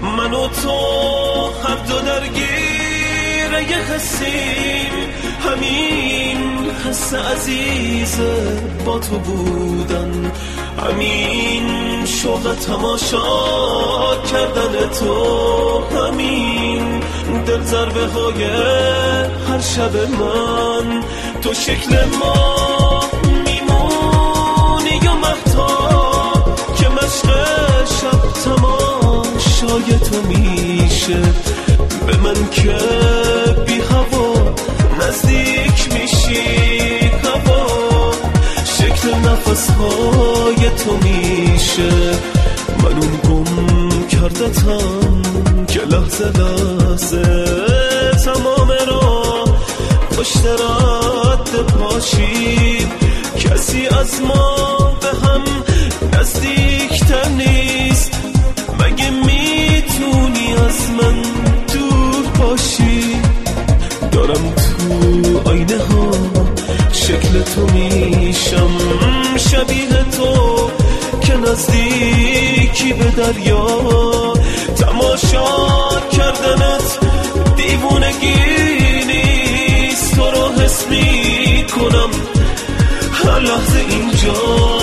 من و تو هر دو درگیر یه حسیم، همین حس عزیز با تو بودن، همین شوق تماشا کردن تو، همین دل ضربه های هر شب من. تو شکل ما میمونی یا مهتاب که مشق شب تماشای تو میشه، به من که بی هوا نزدیک میشی هوا، شکل نفسهای تو میشه. من اون گم کردتم که لحظه لحظه تمام را پشت رد پاشید، کسی از ما به هم نزدیکتر نیست، مگه میتونی از من دور باشی؟ دارم تو آینه ها شکل تو میشم، شبیه تو که نزدیکی به دریا، تماشا کردنت دیوونگی نیست، تو رو حس میکنم هر لحظه اینجا.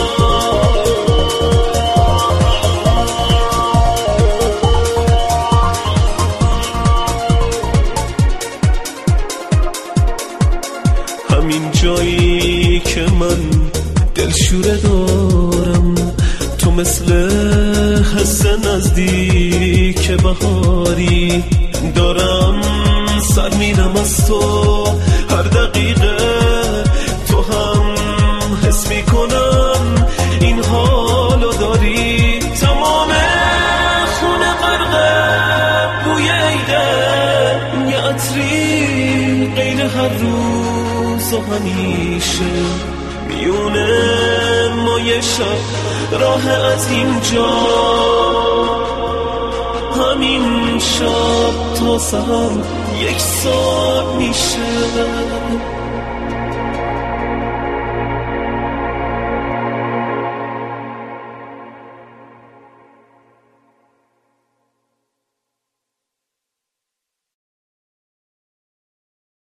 همین جایی که من دلشوره دارم، تو مثل حس نزدیک بهاری، دارم سر میرم از تو هر دقیقه، تو هم حس میکنم این حالو داری. تمام خونه غرقه بوی عیده، یه عطری غیر هر روز و همیشه، میونه ما یه شب راه از اینجا، همین شب تا سهر یک ساعت میشه.